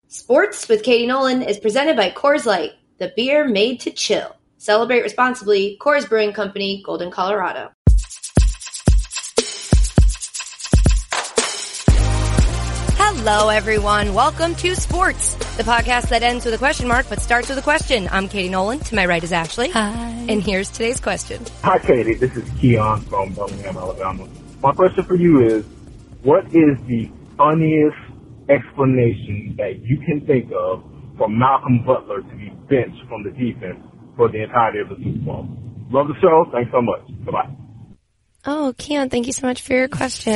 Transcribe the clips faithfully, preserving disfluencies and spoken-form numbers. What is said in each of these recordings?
Sports with Katie Nolan is presented by Coors Light, the beer made to chill. Celebrate responsibly. Coors Brewing Company, Golden, Colorado. Hello, everyone. Welcome to Sports, the podcast that ends with a question mark but starts with a question. I'm Katie Nolan. To my right is Ashley. Hi. And here's today's question. Hi, Katie. This is Keon from Birmingham, Alabama. My question for you is, what is the funniest explanation that you can think of for Malcolm Butler to be benched from the defense for the entirety of the Super Bowl? Love the show. Thanks so much. Bye-bye. Oh, Keon, thank you so much for your question.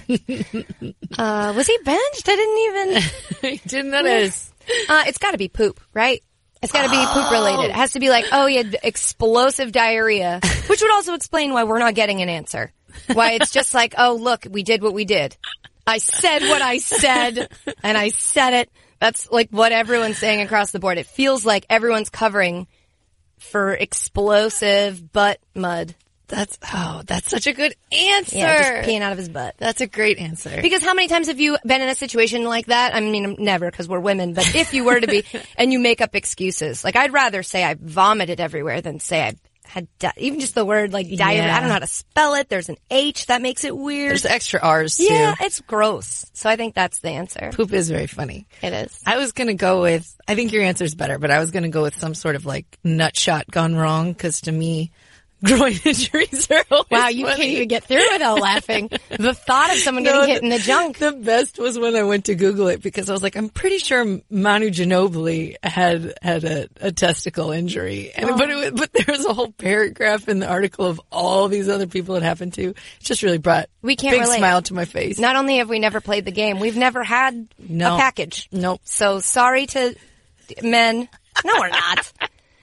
uh, was he benched? I didn't even... I didn't notice. Uh, it's got to be poop, right? It's got to be poop related. It has to be like, oh, he had explosive diarrhea, which would also explain why we're not getting an answer. Why it's just like, oh, look, we did what we did. I said what I said, and I said it. That's like what everyone's saying across the board. It feels like everyone's covering for explosive butt mud. That's, oh, that's such a good answer. Yeah, just peeing out of his butt. That's a great answer. Because how many times have you been in a situation like that? I mean, never, because we're women, but if you were to be, and you make up excuses. Like, I'd rather say I vomited everywhere than say I had, di- even just the word, like, diarrhea. Yeah. I don't know how to spell it. There's an H. That makes it weird. There's extra R's, too. Yeah, it's gross. So I think that's the answer. Poop is very funny. It is. I was going to go with, I think your answer's better, but I was going to go with some sort of, like, nut shot gone wrong, because to me, groin injuries are always Wow, you funny. can't even get through without laughing. The thought of someone getting No, hit in the junk. The best was when I went to Google it because I was like, I'm pretty sure Manu Ginobili had had a, a testicle injury, and Oh. but it was, but there was a whole paragraph in the article of all these other people it happened to. It just really brought We can't big relate. smile to my face. Not only have we never played the game, we've never had No. a package. Nope. So sorry to men. No, we're not.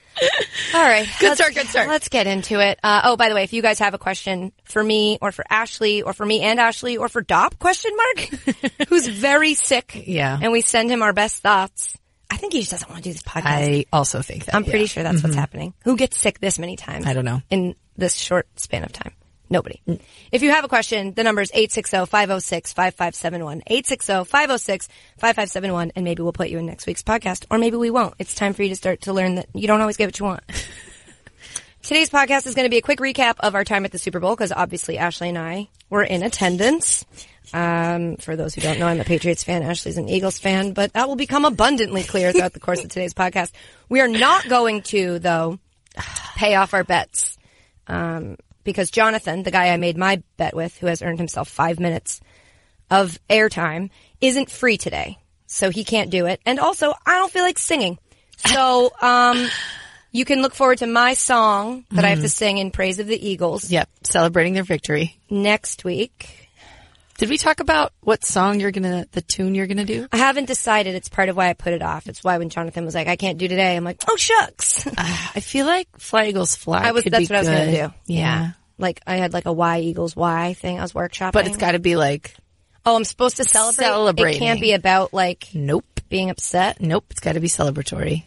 All right. Good let's- start, good start. Let's get into it. Uh, oh, by the way, if you guys have a question for me or for Ashley or for me and Ashley or for Dop, question mark, who's very sick. Yeah. And we send him our best thoughts. I think he just doesn't want to do this podcast. I also think that. I'm pretty yeah. sure that's what's happening. Who gets sick this many times? I don't know. In this short span of time. Nobody. If you have a question, the number is eight six zero, five zero six, five five seven one. eight six zero, five zero six, five five seven one, and maybe we'll put you in next week's podcast, or maybe we won't. It's time for you to start to learn that you don't always get what you want. Today's podcast is going to be a quick recap of our time at the Super Bowl, because obviously Ashley and I were in attendance. Um, for those who don't know, I'm a Patriots fan. Ashley's an Eagles fan, but that will become abundantly clear throughout the course of today's podcast. We are not going to, though, pay off our bets. Um, because Jonathan, the guy I made my bet with, who has earned himself five minutes of airtime, isn't free today. So he can't do it. And also, I don't feel like singing. So, um, you can look forward to my song that I have to sing in praise of the Eagles Yep. Celebrating their victory. next week. Did we talk about what song you're gonna, the tune you're gonna do? I haven't decided. It's part of why I put it off. It's why when Jonathan was like, I can't do today, I'm like, oh, shucks. Uh, I feel like Fly Eagles Fly. I was, could that's be what I was going good. to do. Yeah. Like, I had like a Y Eagles Y thing I was workshopping. But it's got to be like, Oh, I'm supposed to celebrate? It Celebrating. can't be about like nope, being upset. nope. It's got to be celebratory.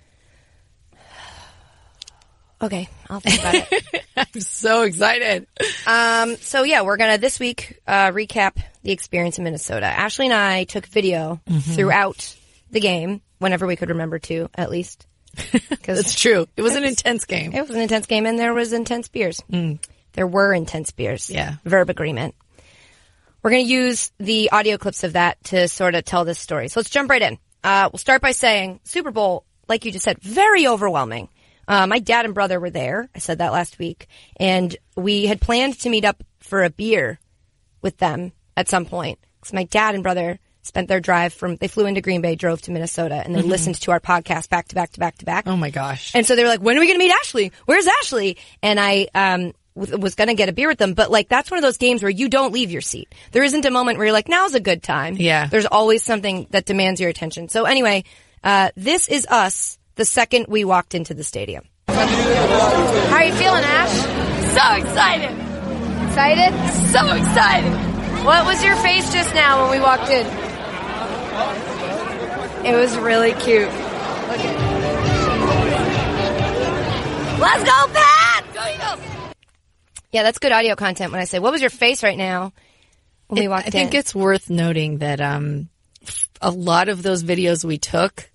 Okay, I'll think about it. I'm so excited. Um, so yeah, we're gonna this week uh, recap the experience in Minnesota. Ashley and I took video throughout the game, whenever we could remember to, at least. Because It's true. It was an intense game. it was an intense game, and there was intense beers. There were intense beers. Yeah. Verb agreement. We're gonna use the audio clips of that to sort of tell this story. So let's jump right in. Uh, we'll start by saying Super Bowl, like you just said, very overwhelming. Uh, my dad and brother were there. I said that last week. And we had planned to meet up for a beer with them at some point. Because my dad and brother spent their drive from, they flew into Green Bay, drove to Minnesota, and they listened to our podcast back to back to back to back. Oh my gosh. And so they were like, when are we going to meet Ashley? Where's Ashley? And I um w- was going to get a beer with them. But like, that's one of those games where you don't leave your seat. There isn't a moment where you're like, now's a good time. Yeah. There's always something that demands your attention. So anyway, uh this is us the second we walked into the stadium. How are you feeling, Ash? So excited. Excited? So excited. What was your face just now when we walked in? It was really cute. Okay. Let's go, Pat! Go Eagles. Yeah, that's good audio content when I say, what was your face right now when we It- walked I think in? it's worth noting that um, a lot of those videos we took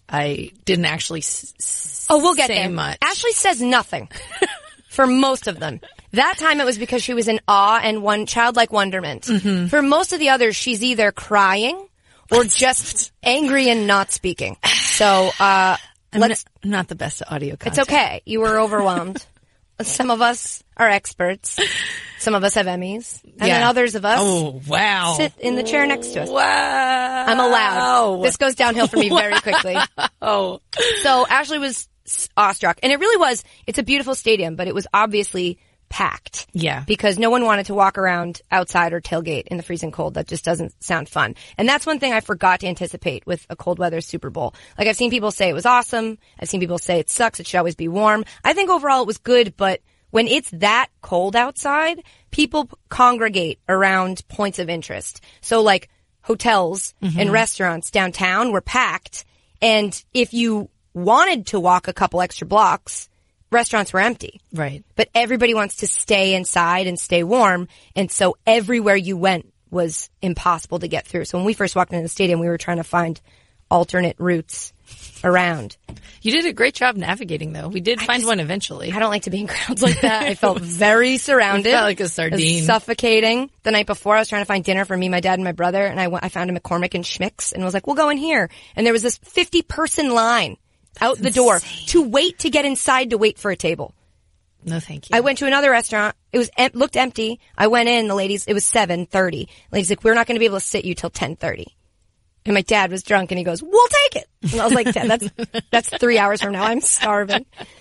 I didn't actually s- Oh, we'll get say there. much. Ashley says nothing for most of them. That time it was because she was in awe and one childlike wonderment. Mm-hmm. For most of the others, she's either crying or just angry and not speaking. So, uh, I'm let's. not, not the best at audio content. It's okay. You were overwhelmed. Some of us are experts. Some of us have Emmys. And Yeah. then others of us Oh, wow. sit in the chair next to us. Wow. I'm allowed. This goes downhill for me very quickly. Oh. So Ashley was awestruck. And it really was. It's a beautiful stadium, but it was obviously packed. Yeah. Because no one wanted to walk around outside or tailgate in the freezing cold. That just doesn't sound fun. And that's one thing I forgot to anticipate with a cold weather Super Bowl. Like, I've seen people say it was awesome. I've seen people say it sucks. It should always be warm. I think overall it was good, but when it's that cold outside, people congregate around points of interest. So like hotels mm-hmm. and restaurants downtown were packed. And if you wanted to walk a couple extra blocks, restaurants were empty. Right. But everybody wants to stay inside and stay warm. And so everywhere you went was impossible to get through. So when we first walked into the stadium, we were trying to find alternate routes around. You did a great job navigating, though. We did I find just, one eventually. I don't like to be in crowds like that. I felt very surrounded. You felt like a It was sardine. suffocating. The night before, I was trying to find dinner for me, my dad, and my brother, and I, went, I found a McCormick and Schmick's and was like, we'll go in here. And there was this fifty-person line out the door to wait to get inside to wait for a table. No, thank you. I went to another restaurant. It was em- looked empty. I went in. The ladies, it was seven thirty. Ladies like, we're not going to be able to sit you till ten thirty. And my dad was drunk and he goes, we'll take it. And I was like, Dad, that's, that's three hours from now. I'm starving.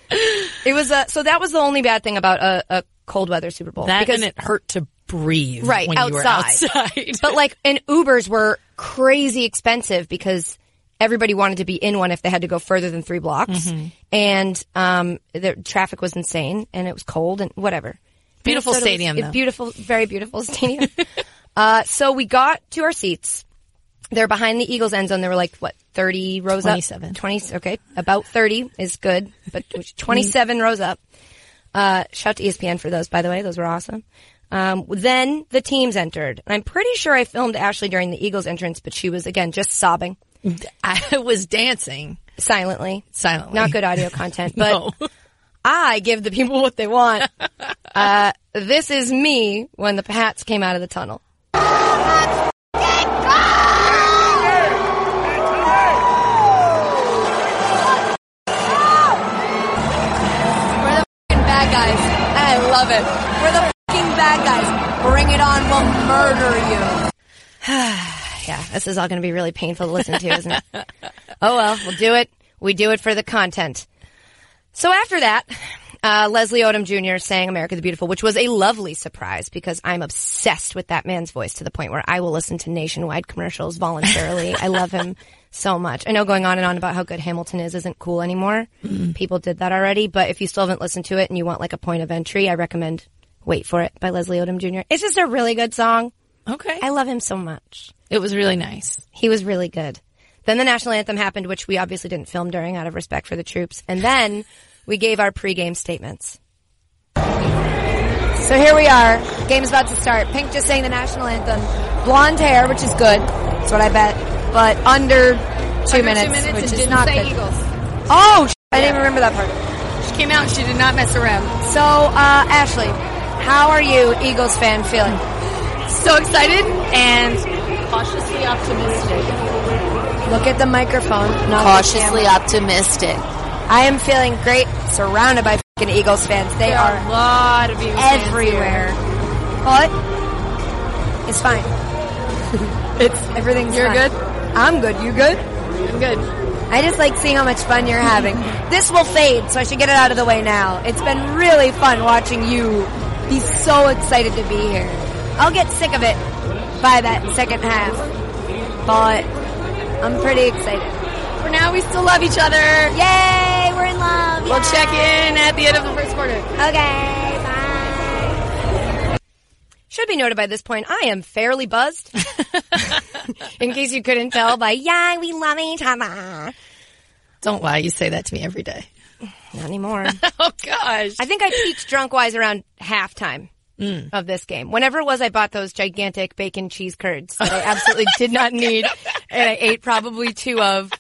It was a, so that was the only bad thing about a, a cold weather Super Bowl. That because, and it hurt to breathe right, when outside. you were outside. But like, and Ubers were crazy expensive because everybody wanted to be in one if they had to go further than three blocks. Mm-hmm. And, um, the traffic was insane and it was cold and whatever. Beautiful Minnesota stadium, was, though. Beautiful, very beautiful stadium. uh, so we got to our seats. They're behind the Eagles end zone. They were like, what, thirty rows twenty-seven. up? twenty, okay. About thirty is good, but twenty-seven rows up. Uh, shout out to E S P N for those, by the way. Those were awesome. Um, then the teams entered. And I'm pretty sure I filmed Ashley during the Eagles entrance, but she was, again, just sobbing. I was dancing. Silently. Silently. Not good audio content, but No. I give the people what they want. Uh, this is me when the Pats came out of the tunnel. Bad guys. I love it. We're the fucking bad guys. Bring it on. We'll murder you. Yeah, this is all going to be really painful to listen to, isn't it? Oh well, we'll do it. We do it for the content. So after that, uh, Leslie Odom Junior sang America the Beautiful, which was a lovely surprise because I'm obsessed with that man's voice to the point where I will listen to nationwide commercials voluntarily. I love him so much. I know going on and on about how good Hamilton is isn't cool anymore. Mm-hmm. People did that already, but if you still haven't listened to it and you want like a point of entry, I recommend Wait for It by Leslie Odom Junior It's just a really good song. Okay. I love him so much. It was really nice. He was really good. Then the national anthem happened, which we obviously didn't film during out of respect for the troops. And then we gave our pregame statements. So here we are. Game's about to start. Pink just sang the national anthem. Blonde hair, which is good. That's what I bet. But under two, Under minutes, two minutes, which and is didn't not say good. Eagles. Oh, sh- I didn't even remember that part. She came out and she did not mess around. So, uh, Ashley, how are you, Eagles fan, feeling? So excited and cautiously optimistic. Look at the microphone. Not Cautiously the camera. optimistic. I am feeling great, surrounded by fucking Eagles fans. They There are are a lot of Eagles fans everywhere. here. But it's fine. It's everything's You're fine. good? I'm good. You good? I'm good. I just like seeing how much fun you're having. This will fade, so I should get it out of the way now. It's been really fun watching you be so excited to be here. I'll get sick of it by that second half, but I'm pretty excited. For now, we still love each other. Yay! We're in love. We'll Yay. check in at the end of the first quarter. Okay, bye. Should be noted by this point, I am fairly buzzed. In case you couldn't tell by, yeah, we love each other. Don't lie. You say that to me every day. Not anymore. Oh, gosh. I think I peaked drunk-wise around halftime mm. of this game. Whenever it was, I bought those gigantic bacon cheese curds that I absolutely did not need, and I ate probably two of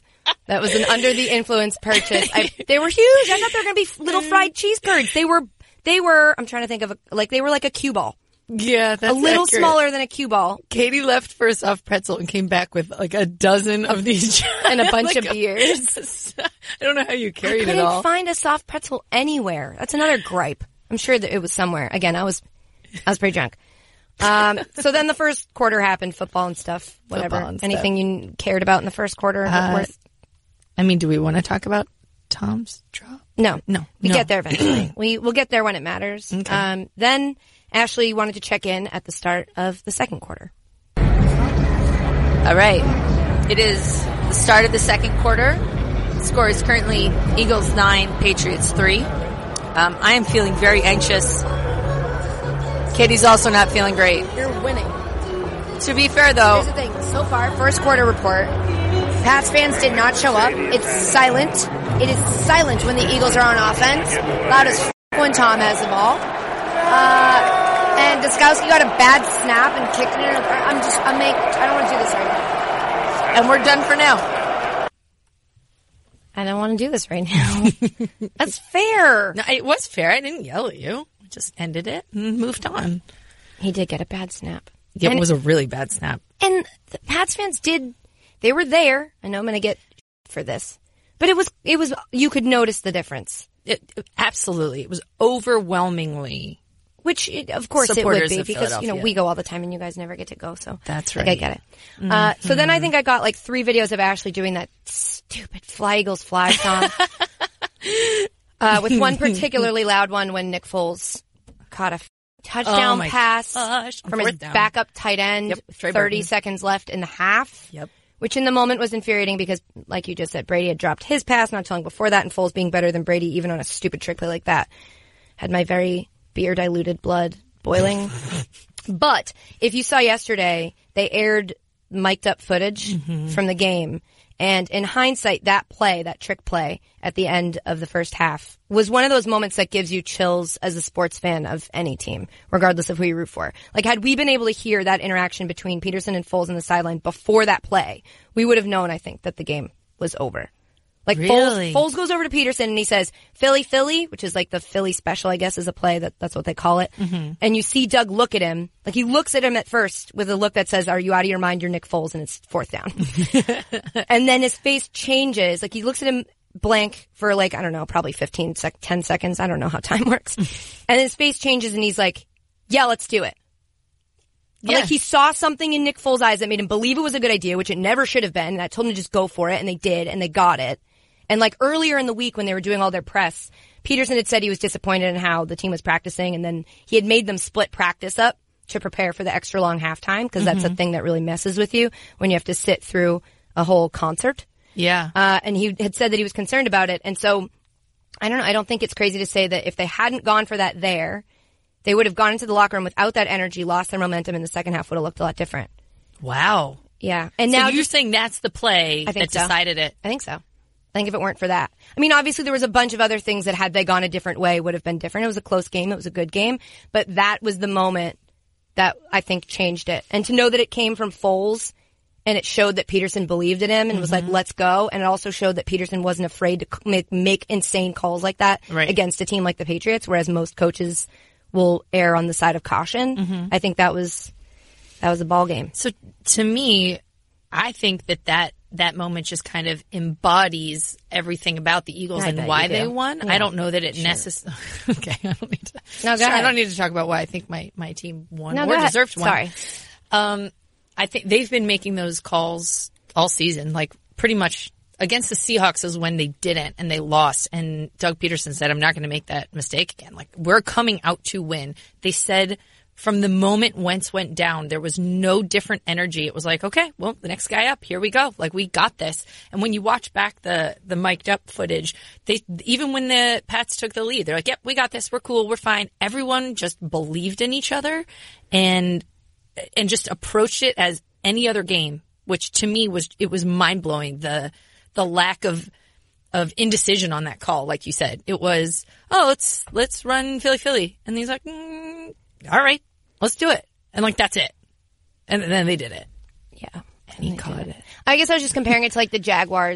That was an under the influence purchase. I, they were huge. I thought they were going to be little fried cheese curds. They were, they were, I'm trying to think of, a, like, they were like a cue ball. Yeah, that's a little accurate. smaller than a cue ball. Katie left for a soft pretzel and came back with like a dozen of these and a bunch like of beers. I don't know how you carried I couldn't it all. find a soft pretzel anywhere. That's another gripe. I'm sure that it was somewhere. Again, I was, I was pretty drunk. Um, so then the first quarter happened, football and stuff, whatever. Football and stuff. Anything you cared about in the first quarter? Uh, worth? I mean, do we want to talk about Tom's drop? No, no, we no. get there eventually. we we'll get there when it matters. Okay. Um, then Ashley wanted to check in at the start of the second quarter. All right, it is the start of the second quarter. The score is currently Eagles nine, Patriots three. Um, I am feeling very anxious. Katie's also not feeling great. You're winning. To be fair, though, Here's the thing. So far, first quarter report, Pats fans did not show up. It's silent. It is silent when the Eagles are on offense. Loud as f*** when Tom has the ball. Uh, and Duskowski got a bad snap and kicked it in. I'm just, I'm make, I don't want to do this right now. and we're done for now. I don't want to do this right now. That's fair. No, it was fair. I didn't yell at you. I just ended it and moved on. He did get a bad snap. It and, was a really bad snap. And the Pats fans did, they were there. I know I'm going to get for this, but it was, it was, you could notice the difference. It, it- absolutely. It was overwhelmingly. Which, it, of course, it would Supporters be of because, you know, Philadelphia. we go all the time and you guys never get to go. So That's like, right. I get it. Uh, so then I think I got like three videos of Ashley doing that stupid Fly Eagles Fly song. uh, with one particularly loud one when Nick Foles caught a f- touchdown Oh my pass gosh. On from his fourth down. backup tight end. Yep, Trey thirty Burton. seconds left in the half. Yep. Which in the moment was infuriating because, like you just said, Brady had dropped his pass not too long before that, and Foles being better than Brady even on a stupid trick play like that had my very beer diluted blood boiling. But if you saw yesterday, they aired mic'd up footage Mm-hmm. from the game. And in hindsight, that play, that trick play at the end of the first half was one of those moments that gives you chills as a sports fan of any team, regardless of who you root for. Like, had we been able to hear that interaction between Peterson and Foles on the sideline before that play, we would have known, I think, that the game was over. Like, Really? Foles, Foles goes over to Peterson and he says, Philly, Philly, which is like the Philly special, I guess, is a play. That That's what they call it. Mm-hmm. And you see Doug look at him. Like, he looks at him at first with a look that says, are you out of your mind? You're Nick Foles, and it's fourth down. And then his face changes. Like, he looks at him blank for like, I don't know, probably fifteen, sec- ten seconds. I don't know how time works. And his face changes and he's like, yeah, let's do it. Yeah. Like, he saw something in Nick Foles' eyes that made him believe it was a good idea, which it never should have been. And I told him to just go for it, and they did, and they got it. And like earlier in the week when they were doing all their press, Peterson had said he was disappointed in how the team was practicing, and then he had made them split practice up to prepare for the extra long halftime, because that's a thing that really messes with you when you have to sit through a whole concert. Yeah. Uh, and he had said that he was concerned about it. And so, I don't know, I don't think it's crazy to say that if they hadn't gone for that there, they would have gone into the locker room without that energy, lost their momentum, and the second half would have looked a lot different. Wow. Yeah. And So now you're just- saying that's the play I think that so. decided it. I think so. I think if it weren't for that. I mean, obviously there was a bunch of other things that had they gone a different way would have been different. It was a close game. It was a good game. But that was the moment that I think changed it. And to know that it came from Foles and it showed that Peterson believed in him and was like, let's go. And it also showed that Peterson wasn't afraid to c- make, make insane calls like that Right. against a team like the Patriots, whereas most coaches will err on the side of caution. I think that was, that was a ball game. So to me, I think that that, that moment just kind of embodies everything about the Eagles I and bet why you do. they won. Yeah. I don't know that it necessarily. Okay, I don't need to. No, go Sure, I ahead. don't need to talk about why I think my, my team won No, or go ahead. deserved one. Sorry. Um, I think they've been making those calls all season, like pretty much against the Seahawks is when they didn't and they lost. And Doug Peterson said, I'm not going to make that mistake again. Like, we're coming out to win. They said from the moment Wentz went down, there was no different energy. It was like, okay, well, the next guy up, here we go. Like, we got this. And when you watch back the, the mic'd up footage, they, even when the Pats took the lead, they're like, yep, we got this. We're cool. We're fine. Everyone just believed in each other and, and just approached it as any other game, which to me was, it was mind blowing. The, the lack of, of indecision on that call, like you said. It was, oh, let's, let's run Philly Philly. And he's like, mm, all right, let's do it. And like, that's it. And then they did it. Yeah. And he caught it. I guess I was just comparing it to like the Jaguars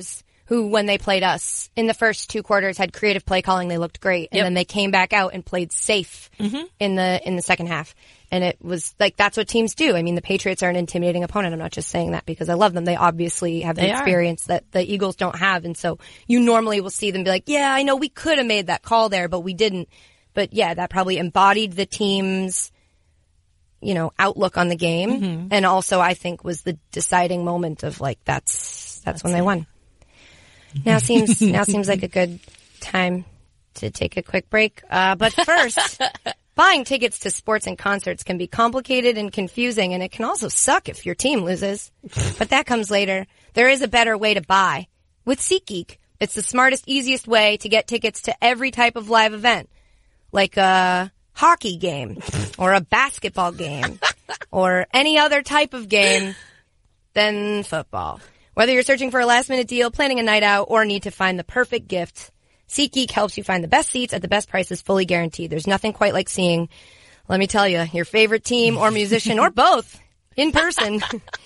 who, when they played us in the first two quarters, had creative play calling. They looked great. And Yep. then they came back out and played safe Mm-hmm. in the, in the second half. And it was like, that's what teams do. I mean, the Patriots are an intimidating opponent. I'm not just saying that because I love them. They obviously have the They are. experience that the Eagles don't have. And so you normally will see them be like, yeah, I know we could have made that call there, but we didn't. But yeah, that probably embodied the team's, you know, outlook on the game. Mm-hmm. And also I think was the deciding moment of like, that's, that's, that's when it. they won. Now seems, now seems like a good time to take a quick break. Uh, but first, buying tickets to sports and concerts can be complicated and confusing, and it can also suck if your team loses. But that comes later. There is a better way to buy. With SeatGeek, it's the smartest, easiest way to get tickets to every type of live event. Like a hockey game, or a basketball game, or any other type of game than football. Whether you're searching for a last-minute deal, planning a night out, or need to find the perfect gift, SeatGeek helps you find the best seats at the best prices, fully guaranteed. There's nothing quite like seeing, let me tell you, your favorite team or musician or both in person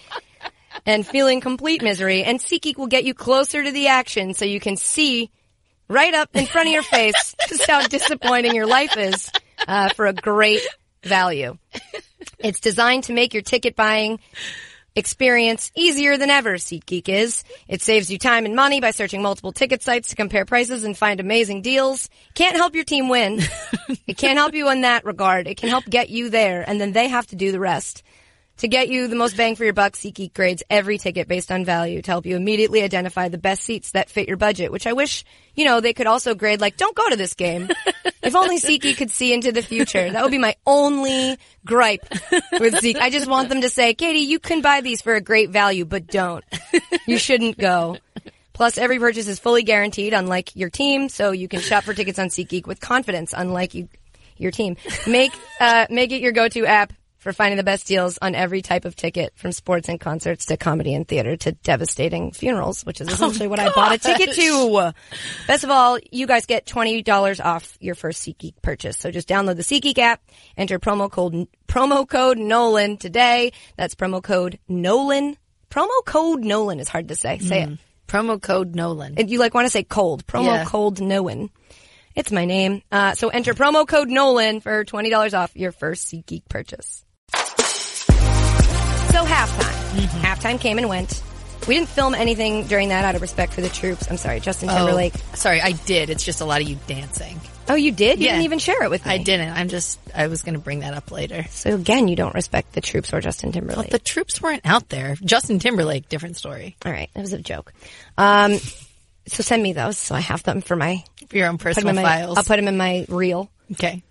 and feeling complete misery. And SeatGeek will get you closer to the action so you can see right up in front of your face just how disappointing your life is uh, for a great value. It's designed to make your ticket buying experience easier than ever, SeatGeek is. It saves you time and money by searching multiple ticket sites to compare prices and find amazing deals. Can't help your team win. It can't help you in that regard. It can help get you there, and then they have to do the rest. To get you the most bang for your buck, SeatGeek grades every ticket based on value to help you immediately identify the best seats that fit your budget, which I wish, you know, they could also grade like, don't go to this game. If only SeatGeek could see into the future. That would be my only gripe with SeatGeek. I just want them to say, Katie, you can buy these for a great value, but don't. You shouldn't go. Plus, every purchase is fully guaranteed, unlike your team, so you can shop for tickets on SeatGeek with confidence, unlike you, your team. Make, uh, make it your go-to app for finding the best deals on every type of ticket, from sports and concerts to comedy and theater to devastating funerals, which is essentially oh, what I bought a ticket to. Best of all, you guys get twenty dollars off your first SeatGeek purchase. So just download the SeatGeek app, enter promo code, promo code Nolan today. That's promo code Nolan. Promo code Nolan is hard to say. Say mm. it. Promo code Nolan. And you like want to say cold. Promo yeah. code Nolan. It's my name. Uh, so enter promo code Nolan for twenty dollars off your first SeatGeek purchase. So halftime. Mm-hmm. Halftime came and went. We didn't film anything during that out of respect for the troops. I'm sorry, Justin Timberlake. Oh, sorry, I did. It's just a lot of you dancing. Oh, you did? You yeah. didn't even share it with me. I didn't. I'm just, I was going to bring that up later. So again, you don't respect the troops or Justin Timberlake. Well, the troops weren't out there. Justin Timberlake, different story. All right. That was a joke. Um, so send me those so I have them for my... For your own personal my, files. I'll put them in my reel. Okay.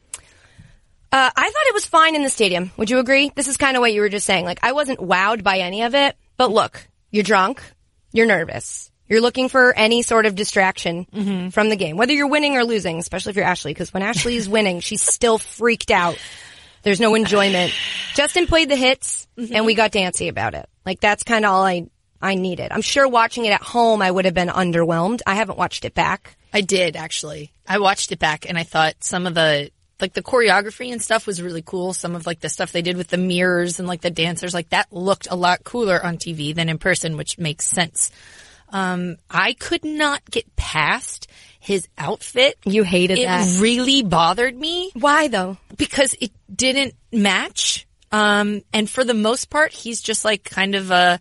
Uh, I thought it was fine in the stadium. Would you agree? This is kind of what you were just saying. Like, I wasn't wowed by any of it. But look, you're drunk. You're nervous. You're looking for any sort of distraction mm-hmm. from the game, whether you're winning or losing, especially if you're Ashley, because when Ashley is winning, she's still freaked out. There's no enjoyment. Justin played the hits, mm-hmm. and we got dancy about it. Like, that's kind of all I, I needed. I'm sure watching it at home, I would have been underwhelmed. I haven't watched it back. I did, actually. I watched it back, and I thought some of the... Like, the choreography and stuff was really cool. Some of, like, the stuff they did with the mirrors and, like, the dancers, like, that looked a lot cooler on T V than in person, which makes sense. Um, I could not get past his outfit. You hated it that. It really bothered me. Why, though? Because it didn't match. Um, and for the most part, he's just, like, kind of a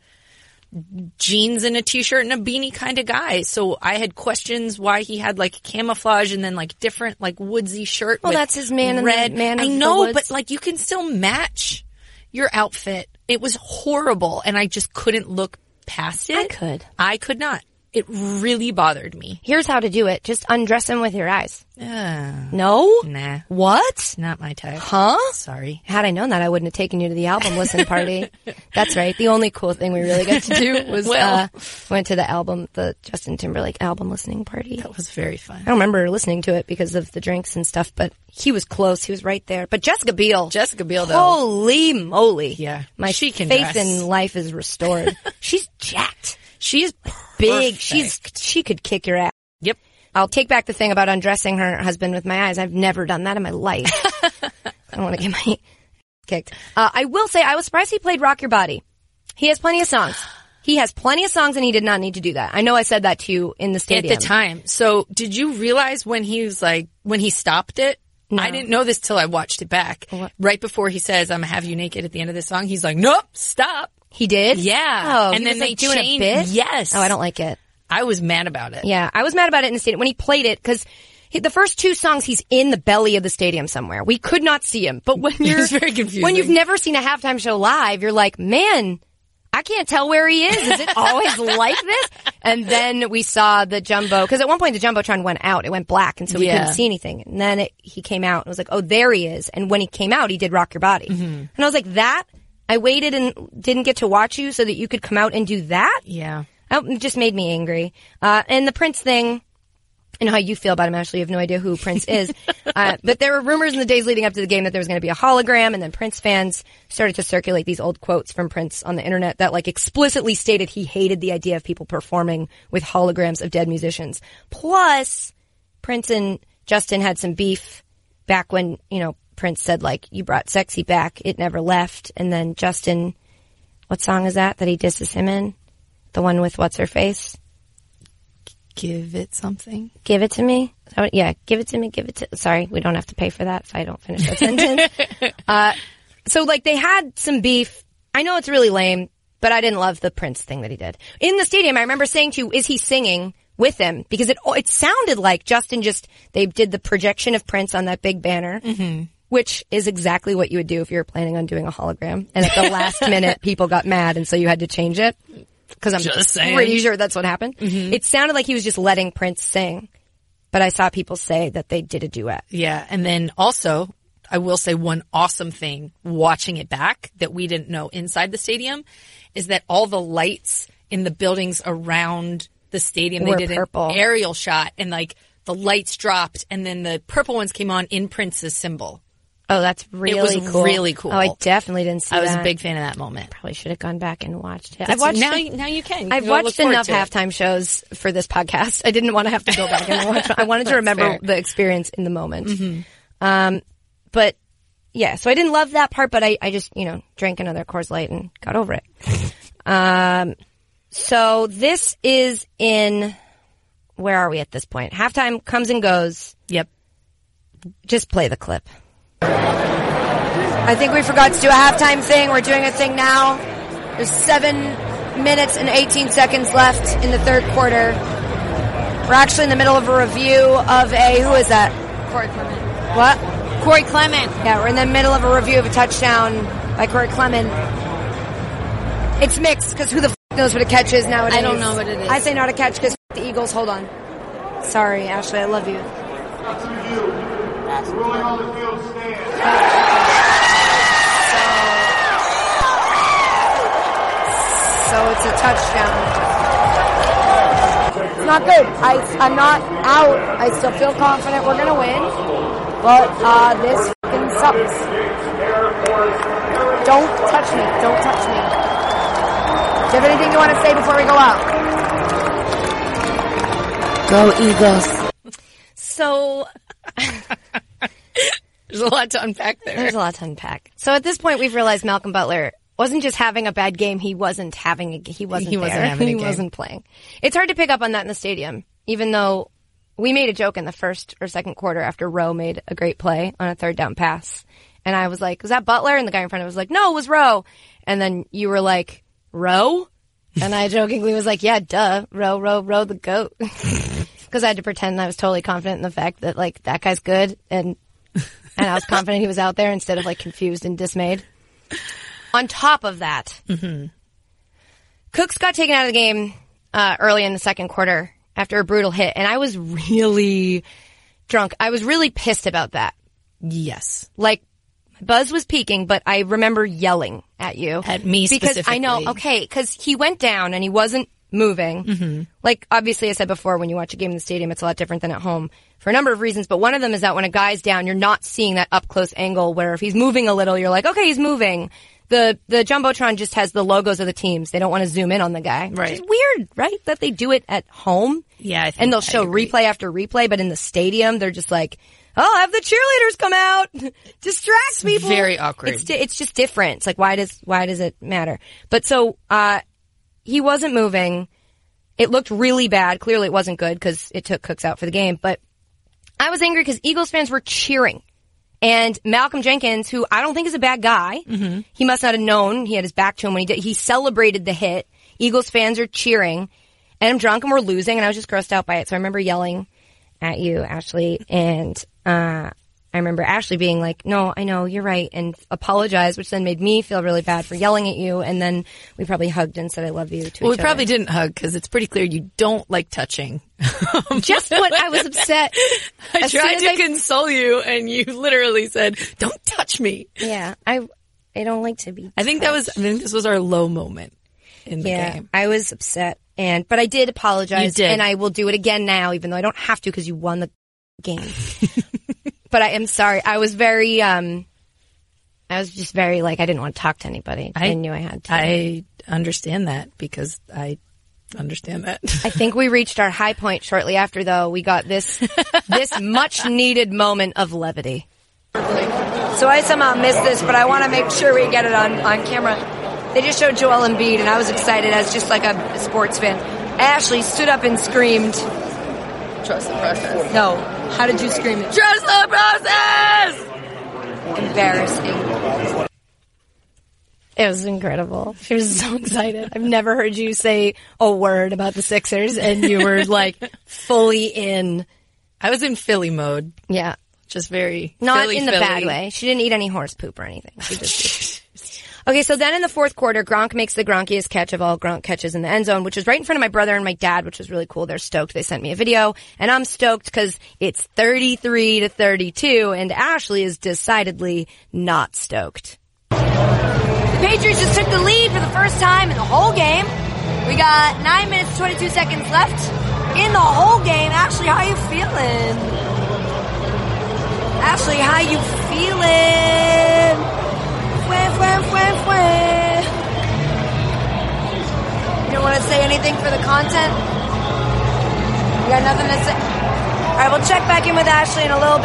jeans and a t-shirt and a beanie kind of guy. So I had questions why he had like camouflage and then like different like woodsy shirt. Well, with that's his man red. In the, man I of know, the woods. But like you can still match your outfit. It was horrible and I just couldn't look past it. I could. I could not. It really bothered me. Here's how to do it. Just undress him with your eyes. Uh, no? Nah. What? Not my type. Huh? Sorry. Had I known that, I wouldn't have taken you to the album listen party. That's right. The only cool thing we really got to do was well, uh went to the album, the Justin Timberlake album listening party. That was very fun. I don't remember listening to it because of the drinks and stuff, but he was close. He was right there. But Jessica Biel. Jessica Biel, though. Holy moly. Yeah. My she can faith dress. in life is restored. She's jacked. She is big. perfect. She's she could kick your ass. Yep. I'll take back the thing about undressing her husband with my eyes. I've never done that in my life. I don't want to get my kicked. Uh, I will say I was surprised he played Rock Your Body. He has plenty of songs. He has plenty of songs and he did not need to do that. I know I said that to you in the stadium. At the time. So did you realize when he was like, when he stopped it? No. I didn't know this till I watched it back. What? Right before he says, I'm gonna have you naked at the end of this song, he's like, nope, stop. He did? Yeah. Oh, and he then was, they like, doing a changed. bit? Yes. Oh, I don't like it. I was mad about it. Yeah, I was mad about it in the stadium when he played it because the first two songs he's in the belly of the stadium somewhere. We could not see him. But when you're It's very confusing. when you've never seen a halftime show live, you're like, man, I can't tell where he is. Is it always like this? And then we saw the jumbo because at one point the jumbotron went out. It went black, and so we Yeah. couldn't see anything. And then it, he came out and it was like, oh, there he is. And when he came out, he did Rock Your Body. Mm-hmm. And I was like, that. I waited and didn't get to watch you so that you could come out and do that. Yeah. It just made me angry. Uh, and the Prince thing, I know how you feel about him, Ashley. You have no idea who Prince is. uh, but there were rumors in the days leading up to the game that there was going to be a hologram, and then Prince fans started to circulate these old quotes from Prince on the internet that like explicitly stated he hated the idea of people performing with holograms of dead musicians. Plus, Prince and Justin had some beef back when, you know, Prince said like, you brought sexy back, it never left. And then Justin, what song is that that he disses him in? The one with what's her face? Give it something. Give it to me. Is that what- yeah, give it to me. Give it to. Sorry, we don't have to pay for that if I don't finish that sentence. Uh, so like they had some beef. I know it's really lame, but I didn't love the Prince thing that he did in the stadium. I remember saying to you, "Is he singing with him?" Because it it sounded like Justin just they did the projection of Prince on that big banner. Mm-hmm. Which is exactly what you would do if you were planning on doing a hologram. And at the last minute, people got mad, and so you had to change it. Because I'm Just saying. pretty sure that's what happened. Mm-hmm. It sounded like he was just letting Prince sing. But I saw people say that they did a duet. Yeah. And then also, I will say one awesome thing watching it back that we didn't know inside the stadium is that all the lights in the buildings around the stadium, Were they did purple. an aerial shot and like the lights dropped and then the purple ones came on in Prince's symbol. Oh, that's really was cool. really cool. Oh, I definitely didn't see I was that. a big fan of that moment. Probably should have gone back and watched it. I've That's- watched now, it. now you can. You I've can go look watched forward enough to it. halftime shows for this podcast. I didn't want to have to go back and watch. I wanted to remember fair. the experience in the moment. Um, but yeah, so I didn't love that part, but I, I just, you know, drank another Coors Light and got over it. um, so this is in, where are we at this point? Halftime comes and goes. Yep. Just play the clip. I think we forgot to do a halftime thing. We're doing a thing now. There's seven minutes and eighteen seconds left in the third quarter. We're actually in the middle of a review of a, who is that? Corey Clement. What? Corey Clement. Yeah, we're in the middle of a review of a touchdown by Corey Clement. It's mixed because who the f*** knows what a catch is nowadays? I don't know what it is. I say not a catch because the Eagles. Hold on. Sorry, Ashley. I love you. Ruling on the field stand. So it's a touchdown. It's not good. I, I'm not out. I still feel confident we're going to win. But uh, this fucking sucks. Don't touch me. Don't touch me. Do you have anything you want to say before we go out? Go Eagles. So There's a lot to unpack there. there's a lot to unpack. So at this point, we've realized Malcolm Butler wasn't just having a bad game. He wasn't having a. He wasn't. He wasn't there. having a He game. wasn't playing. It's hard to pick up on that in the stadium, even though we made a joke in the first or second quarter after Rowe made a great play on a third down pass, and I was like, "Was that Butler?" And the guy in front of me was like, "No, it was Rowe." And then you were like, "Rowe?" And I jokingly was like, "Yeah, duh, Rowe, Rowe, Rowe the goat," because I had to pretend I was totally confident in the fact that like that guy's good and. And I was confident he was out there instead of like confused and dismayed. On top of that, mm-hmm. Cooks got taken out of the game uh, early in the second quarter after a brutal hit, and I was really drunk. I was really pissed about that. Yes. Like, my buzz was peaking, but I remember yelling at you. At me because specifically. I know, okay, because he went down and he wasn't moving. Mm-hmm. Like, obviously, I said before, when you watch a game in the stadium, it's a lot different than at home for a number of reasons. But one of them is that when a guy's down, you're not seeing that up close angle where if he's moving a little, you're like, okay, he's moving. The the Jumbotron just has the logos of the teams. They don't want to zoom in on the guy. Right. Which is weird, right? That they do it at home. Yeah, I think And they'll I show agree. replay after replay, but in the stadium, they're just like, oh, have the cheerleaders come out. Distract people. very awkward. It's, di- it's just different. It's like, why does, why does it matter? But so, uh, he wasn't moving. It looked really bad. Clearly it wasn't good because it took Cooks out for the game. But I was angry because Eagles fans were cheering. And Malcolm Jenkins, who I don't think is a bad guy, mm-hmm. he must not have known. He had his back to him when he did. He celebrated the hit. Eagles fans are cheering. And I'm drunk and we're losing, and I was just grossed out by it. So I remember yelling at you, Ashley, and uh I remember Ashley being like, no, I know, you're right, and apologized, which then made me feel really bad for yelling at you, and then we probably hugged and said I love you to well, each we probably other. didn't hug, because it's pretty clear you don't like touching. Just when I was upset. I as tried to I... console you, and you literally said, don't touch me. Yeah, I I don't like to be touched. I think that was, I think this was our low moment in the yeah, game. I was upset, and but I did apologize, You did. and I will do it again now, even though I don't have to because you won the game. But I am sorry. I was very, um, I was just very like, I didn't want to talk to anybody. I, I knew I had to. I understand that because I understand that. I think we reached our high point shortly after, though. We got this, this much needed moment of levity. So I somehow missed this, but I want to make sure we get it on, on camera. They just showed Joel Embiid, and I was excited as just like a sports fan. Ashley stood up and screamed, Trust the process. no. How did you scream it? Trust the process! Embarrassing. It was incredible. She was so excited. I've never heard you say a word about the Sixers, and you were like fully in. I was in Philly mode. Yeah. Just very Not Philly, in the Philly. bad way. She didn't eat any horse poop or anything. She just. Okay, so then in the fourth quarter, Gronk makes the Gronkiest catch of all Gronk catches in the end zone, which was right in front of my brother and my dad, which was really cool. They're stoked. They sent me a video, and I'm stoked because it's thirty-three to thirty-two, and Ashley is decidedly not stoked. The Patriots just took the lead for the first time in the whole game. We got nine minutes, twenty-two seconds left in the whole game. Ashley, how you feeling? Ashley, how you feeling? Fwah, fwah, fwah, fwah. You don't want to say anything for the content? You got nothing to say? All right, we'll check back in with Ashley in a little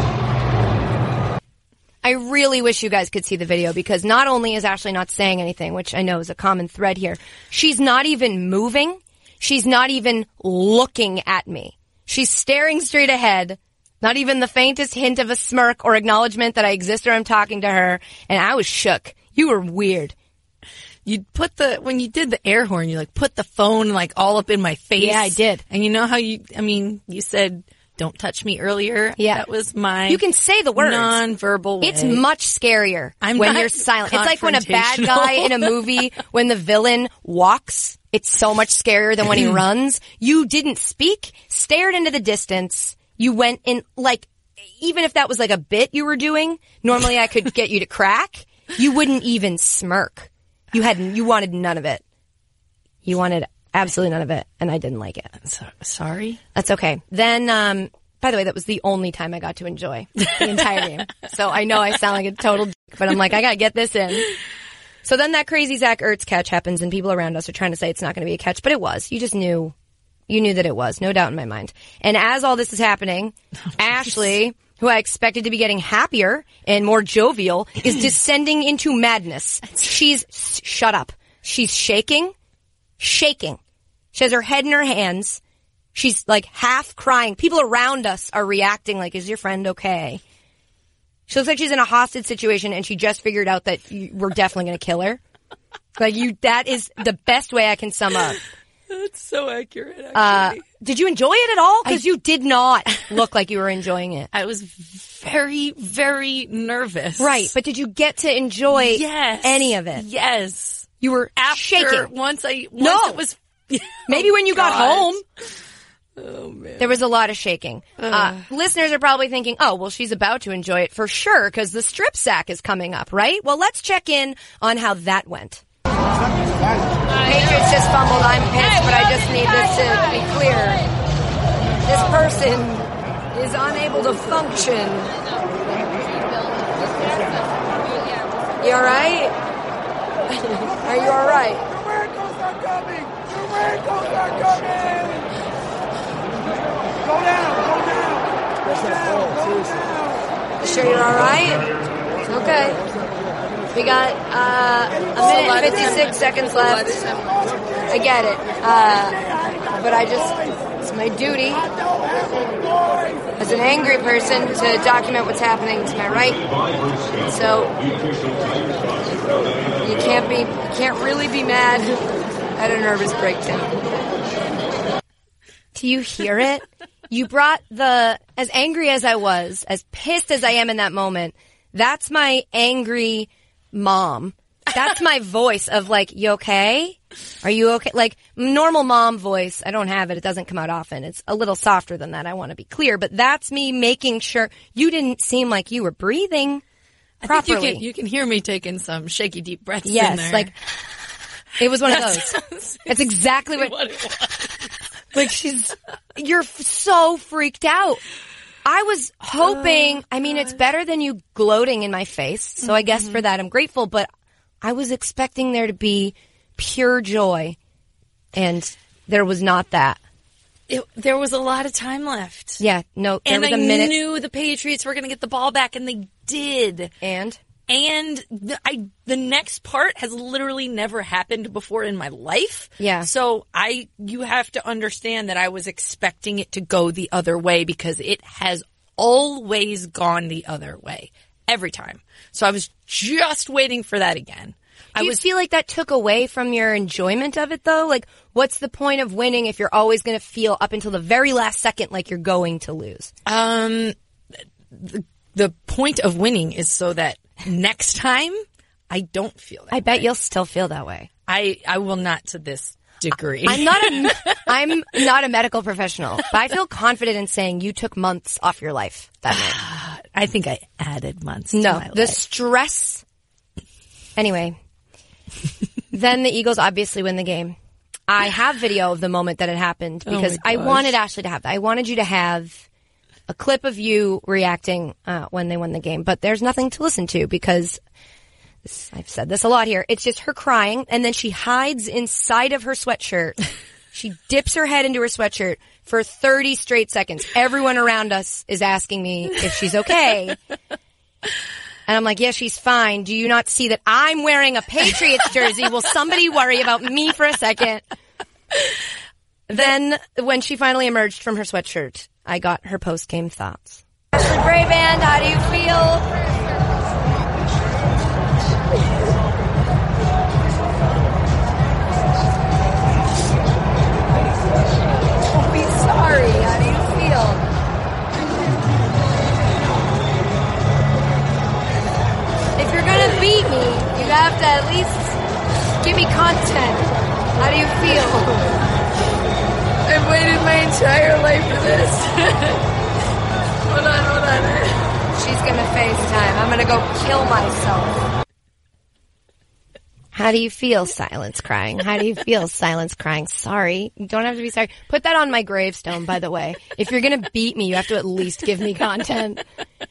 bit. I really wish you guys could see the video because not only is Ashley not saying anything, which I know is a common thread here, she's not even moving. She's not even looking at me. She's staring straight ahead. Not even the faintest hint of a smirk or acknowledgement that I exist or I'm talking to her. And I was shook. You were weird. You put the, when you did the air horn, you like put the phone like all up in my face. Yeah, I did. And you know how you, I mean, you said, don't touch me earlier. Yeah. That was my. You can say the words. Non-verbal way. It's much scarier I'm when not you're silent. It's like when a bad guy in a movie, when the villain walks, it's so much scarier than when he runs. You didn't speak, stared into the distance. You went in, like, even if that was like a bit you were doing, normally I could get you to crack. You wouldn't even smirk. You had, you wanted none of it. You wanted absolutely none of it, and I didn't like it. So, sorry? That's okay. Then, um, by the way, that was the only time I got to enjoy the entire game. So I know I sound like a total dick, but I'm like, I gotta get this in. So then that crazy Zach Ertz catch happens, and people around us are trying to say it's not going to be a catch, but it was. You just knew. You knew that it was, no doubt in my mind. And as all this is happening, Ashley, who I expected to be getting happier and more jovial, is descending into madness. She's, shut up. She's shaking, shaking. She has her head in her hands. She's like half crying. People around us are reacting like, is your friend okay? She looks like she's in a hostage situation and she just figured out that you, we're definitely going to kill her. Like you, that is the best way I can sum up. That's so accurate, actually. Uh, did you enjoy it at all? Because you did not look like you were enjoying it. I was very, very nervous. Right, but did you get to enjoy yes. any of it? Yes. You were After, shaking. Once I, once no. it was... Maybe when you got home. Oh, man. There was a lot of shaking. Uh, listeners are probably thinking, oh, well, she's about to enjoy it for sure because the strip sack is coming up, right? Well, let's check in on how that went. Patriots just fumbled. I'm pissed, but I just need this to be clear. This person is unable to function. You all right? Are you all right? The miracles are coming! The miracles are coming! Go down! Go down! Go down! Go down! You sure you're all right? Okay. We got uh, a minute and fifty-six seconds left. I get it. Uh, but I just, it's my duty as an angry person to document what's happening to my right. So you can't be, you can't really be mad at a nervous breakdown. Do you hear it? You brought the, as angry as I was, as pissed as I am in that moment, that's my angry mom. That's my voice of like, you okay? Are you okay? Like, normal mom voice, I don't have it. It doesn't come out often. It's a little softer than that. I want to be clear. But that's me making sure you didn't seem like you were breathing properly. I think you can, you can hear me taking some shaky, deep breaths yes, in there. like, it was one of those. That's exactly what, what it was. Like, she's, you're f- so freaked out. I was hoping, oh, I mean, it's better than you gloating in my face. So mm-hmm. I guess for that I'm grateful, but I was expecting there to be pure joy, and there was not that. It, there was a lot of time left. Yeah, no, there and was I a minute. knew the Patriots were going to get the ball back, and they did. And? And the, I, the next part has literally never happened before in my life. Yeah. So I, you have to understand that I was expecting it to go the other way because it has always gone the other way. Every time. So I was just waiting for that again. Do I you was, feel like that took away from your enjoyment of it, though? Like, what's the point of winning if you're always going to feel up until the very last second like you're going to lose? Um, the, the point of winning is so that next time I don't feel that I bet way. you'll still feel that way. I, I will not to this degree. I'm not a, I'm not a medical professional, but I feel confident in saying you took months off your life that night. I think I added months no, to my the life. stress. Anyway, then the Eagles obviously win the game. I have video of the moment that it happened because oh I wanted Ashley to have that. I wanted you to have a clip of you reacting uh, when they won the game, but there's nothing to listen to because this, I've said this a lot here. It's just her crying, and then she hides inside of her sweatshirt. She dips her head into her sweatshirt for thirty straight seconds. Everyone around us is asking me if she's okay. And I'm like, yeah, she's fine. Do you not see that I'm wearing a Patriots jersey? Will somebody worry about me for a second? Then when she finally emerged from her sweatshirt, I got her post-game thoughts. Ashley Braband, how do you feel? Sorry, how do you feel? If you're gonna beat me, you have to at least give me content. How do you feel? I've waited my entire life for this. Hold on, hold on. She's gonna FaceTime. I'm gonna go kill myself. How do you feel, silence crying? How do you feel, silence crying? Sorry. You don't have to be sorry. Put that on my gravestone, by the way. If you're going to beat me, you have to at least give me content.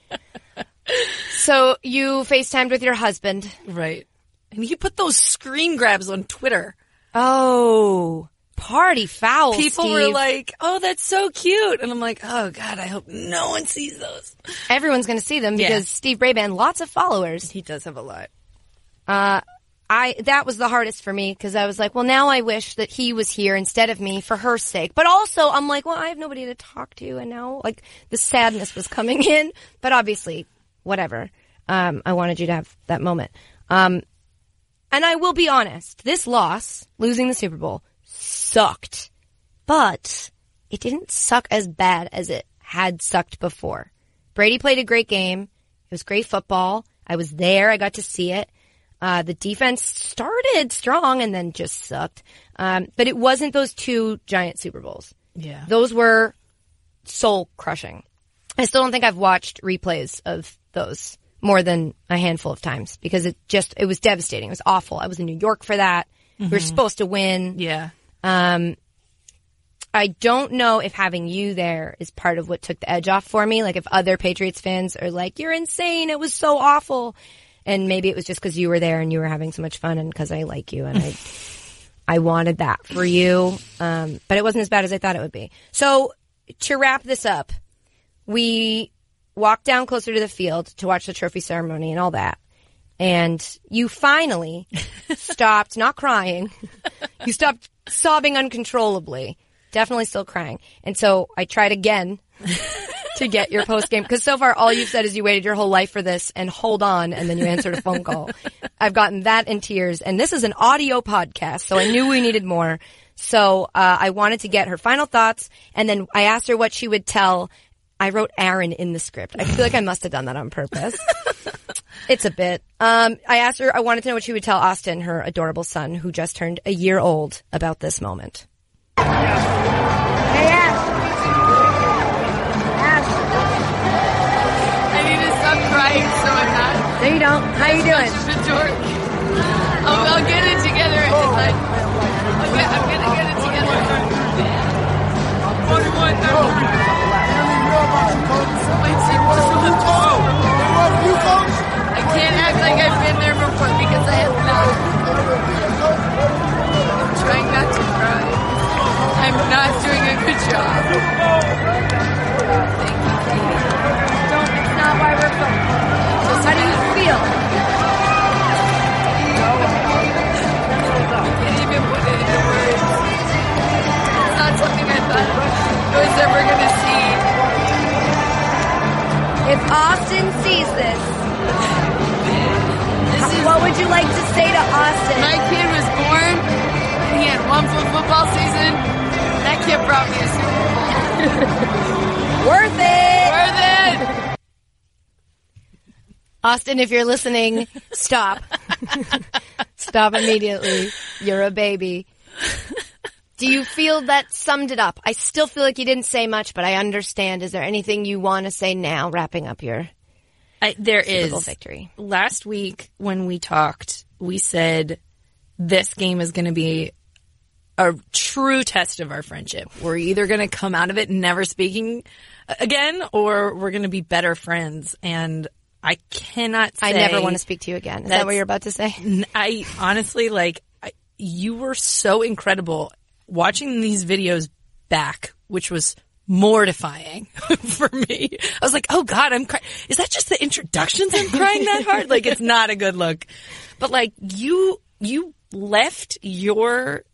So you FaceTimed with your husband. Right. And he put those screen grabs on Twitter. Oh, party foul, People Steve. were like, oh, that's so cute. And I'm like, oh, God, I hope no one sees those. Everyone's going to see them because Yeah. Steve Braband, lots of followers. He does have a lot. Uh, I, that was the hardest for me because I was like, well, now I wish that he was here instead of me for her sake. But also I'm like, well, I have nobody to talk to. And now like the sadness was coming in, but obviously whatever. Um, I wanted you to have that moment. Um, and I will be honest, this loss, losing the Super Bowl, sucked, but it didn't suck as bad as it had sucked before. Brady played a great game. It was great football. I was there. I got to see it. Uh, the defense started strong and then just sucked. Um, but it wasn't those two giant Super Bowls. Yeah. Those were soul crushing. I still don't think I've watched replays of those more than a handful of times because it just, it was devastating. It was awful. I was in New York for that. Mm-hmm. We were supposed to win. Yeah. Um, I don't know if having you there is part of what took the edge off for me. Like if other Patriots fans are like, you're insane. It was so awful. And maybe it was just because you were there and you were having so much fun and because I like you and I I wanted that for you. Um, but it wasn't as bad as I thought it would be. So to wrap this up, we walked down closer to the field to watch the trophy ceremony and all that. and you finally stopped not crying. You stopped sobbing uncontrollably. Definitely still crying. And so I tried again to get your post game, because so far all you've said is you waited your whole life for this and hold on, and then you answered a phone call. I've gotten that in tears, and this is an audio podcast, so I knew we needed more. So uh, I wanted to get her final thoughts, and then I asked her what she would tell. I wrote Aaron in the script. I feel like I must have done that on purpose. It's a bit. Um, I asked her, I wanted to know what she would tell Austin, her adorable son, who just turned a year old, about this moment. Hey, Ash. Ash. I need to stop crying so I'm not. No, you don't. How you doing? Such a dork. I'll, I'll get it together. It's like, I'll get, I'm gonna get it together. forty-one, thirty. My team was so tall. I can't act like I've been there before because I have not. I'm trying not to cry. I'm not doing a good job. Thank you, Katie. Don't. It's not why we're filming. Just how do you feel? I can't even put it into words. It's not something I thought I was ever going to see. If Austin sees this, This is, what would you like to say to Austin? my kid was born, and he had one full football season. That kid brought me a Super Bowl. Worth it. Worth it! Austin, if you're listening, stop. Stop immediately. You're a baby. Do you feel that summed it up? I still feel like you didn't say much, but I understand. Is there anything you want to say now, wrapping up your I, there Super Bowl is. victory? Last week when we talked, we said this game is going to be a true test of our friendship. We're either going to come out of it never speaking again, or we're going to be better friends. And I cannot say I never want to speak to you again. Is that what you're about to say? I honestly, like, I, you were so incredible. Watching these videos back, which was mortifying for me. I was like, oh God, I'm crying. Is that just the introductions I'm crying that hard? Like, it's not a good look. But like, you, you left your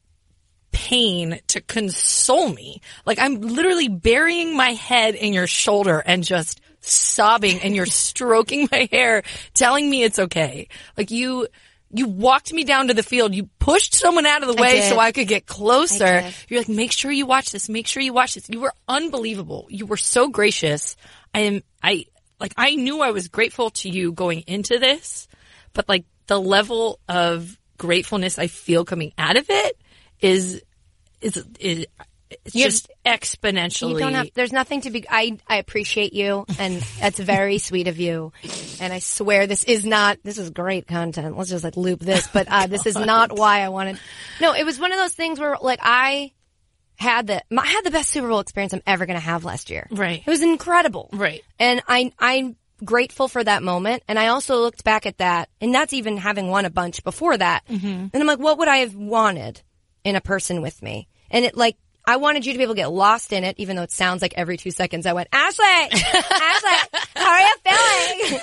pain to console me. Like, I'm literally burying my head in your shoulder and just sobbing, and you're stroking my hair, telling me it's okay. Like, you, you walked me down to the field. You pushed someone out of the way did. so I could get closer. I did. You're like, make sure you watch this. Make sure you watch this. You were unbelievable. You were so gracious. I am, I, like, I knew I was grateful to you going into this, but like the level of gratefulness I feel coming out of it is, is, is it's You have- just exponentially. You don't have, there's nothing to be, I, I appreciate you, and that's very sweet of you. And I swear this is not, this is great content. Let's just like loop this, but, uh, this is not why I wanted, no, it was one of those things where like I had the, I had the best Super Bowl experience I'm ever going to have last year. Right. It was incredible. Right. And I, I'm grateful for that moment. And I also looked back at that, and that's even having won a bunch before that. Mm-hmm. And I'm like, what would I have wanted in a person with me? And it like, I wanted you to be able to get lost in it, even though it sounds like every two seconds I went, Ashley, Ashley, how are you feeling?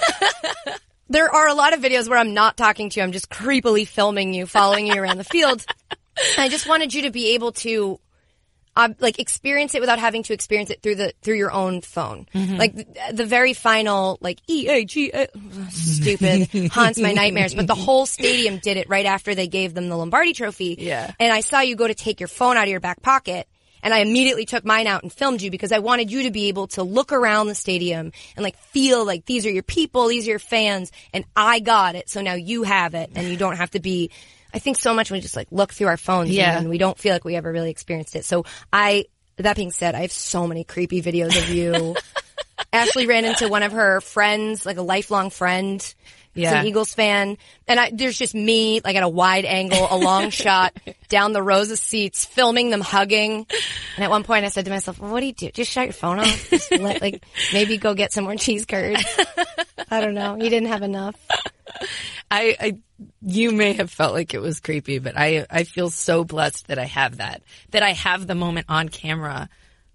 There are a lot of videos where I'm not talking to you. I'm just creepily filming you, following you around the field. And I just wanted you to be able to, uh, like, experience it without having to experience it through the through your own phone. Mm-hmm. Like the, the very final, like E A G A, stupid haunts my nightmares. But the whole stadium did it right after they gave them the Lombardi Trophy. Yeah. And I saw you go to take your phone out of your back pocket. And I immediately took mine out and filmed you because I wanted you to be able to look around the stadium and like feel like these are your people, these are your fans, and I got it. So now you have it, and you don't have to be, I think so much we just like look through our phones Yeah. and we don't feel like we ever really experienced it. So I, that being said, I have so many creepy videos of you. Ashley ran into one of her friends, like a lifelong friend. He's Yeah. an Eagles fan. And I, there's just me, like at a wide angle, a long shot, down the rows of seats, filming them hugging. And at one point I said to myself, well, what do you do? Just shut your phone off? Just let, like, maybe go get some more cheese curds. I don't know. You didn't have enough. I, I, you may have felt like it was creepy, but I, I feel so blessed that I have that, that I have the moment on camera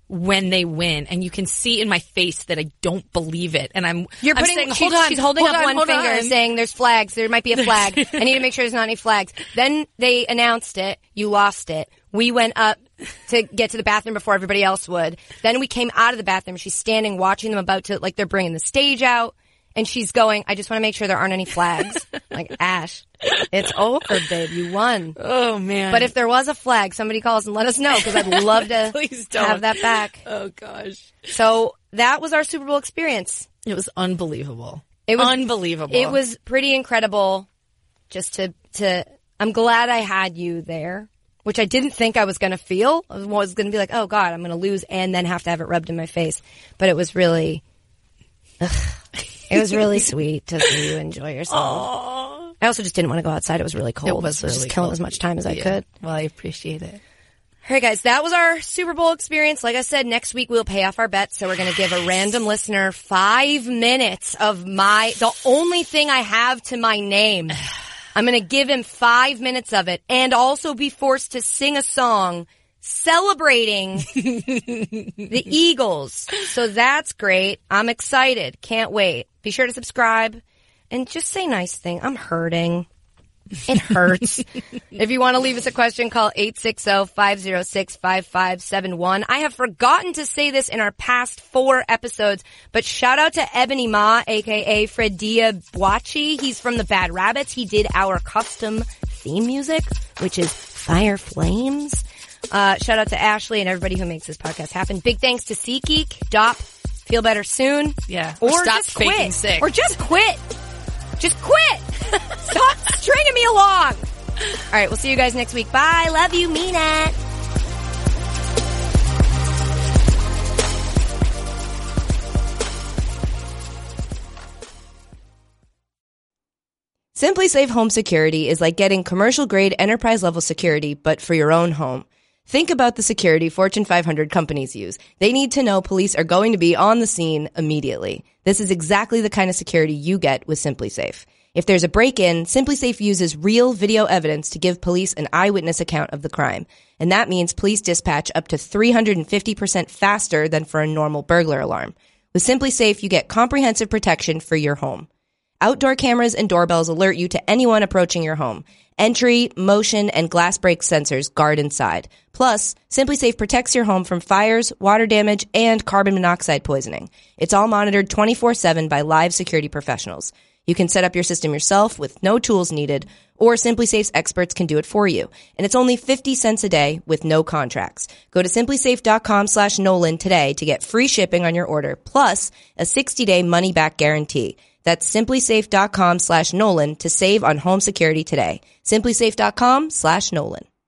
when they win, and you can see in my face that I don't believe it. And I'm, You're I'm putting, saying, she's, hold on, she's holding hold up on, one hold finger on. saying there's flags. There might be a flag. I need to make sure there's not any flags. Then they announced it. You lost it. We went up to get to the bathroom before everybody else would. Then we came out of the bathroom. She's standing watching them about to, like they're bringing the stage out. And she's going, I just want to make sure there aren't any flags. Like, Ash, it's over, babe. You won. Oh, man. But if there was a flag, somebody calls and let us know because I'd love to Please don't. have that back. Oh, gosh. So that was our Super Bowl experience. It was unbelievable. It was unbelievable. It was pretty incredible just to, to, I'm glad I had you there, which I didn't think I was going to feel. I was going to be like, oh, God, I'm going to lose and then have to have it rubbed in my face. But it was really, ugh. It was really sweet to see you enjoy yourself. Aww. I also just didn't want to go outside. It was really cold. It was so I was really just killing cold. as much time as I Yeah. could. Well, I appreciate it. All right, guys, that was our Super Bowl experience. Like I said, next week we'll pay off our bets. So we're going to give a random listener five minutes of my, the only thing I have to my name. I'm going to give him five minutes of it and also be forced to sing a song celebrating the Eagles. So that's great. I'm excited. Can't wait. Be sure to subscribe and just say nice things. I'm hurting. It hurts. If you want to leave us a question, call eight six zero, five zero six, five five seven one. I have forgotten to say this in our past four episodes, but shout out to Ebony Ma, aka Fredia Boachi. He's from the Bad Rabbits. He did our custom theme music, which is Fire Flames. Uh, shout out to Ashley and everybody who makes this podcast happen. Big thanks to SeatGeek, Dop, Feel Better Soon. Yeah. Or, Or stop just faking quit. sick. Or just quit. Just quit. Stop stringing me along. All right, we'll see you guys next week. Bye. Love you. Mean it. Simply Safe Home Security is like getting commercial-grade enterprise-level security, but for your own home. Think about the security Fortune five hundred companies use. They need to know police are going to be on the scene immediately. This is exactly the kind of security you get with Simply Safe. If there's a break-in, Simply Safe uses real video evidence to give police an eyewitness account of the crime. And that means police dispatch up to three hundred fifty percent faster than for a normal burglar alarm. With Simply Safe, you get comprehensive protection for your home. Outdoor cameras and doorbells alert you to anyone approaching your home. Entry, motion, and glass break sensors guard inside. Plus, Simply Safe protects your home from fires, water damage, and carbon monoxide poisoning. It's all monitored twenty-four seven by live security professionals. You can set up your system yourself with no tools needed, or Simply Safe's experts can do it for you. And it's only fifty cents a day with no contracts. Go to simplysafe.com slash Nolan today to get free shipping on your order, plus a sixty-day money-back guarantee. That's simplysafe.com slash Nolan to save on home security today. Simplysafe.com slash Nolan.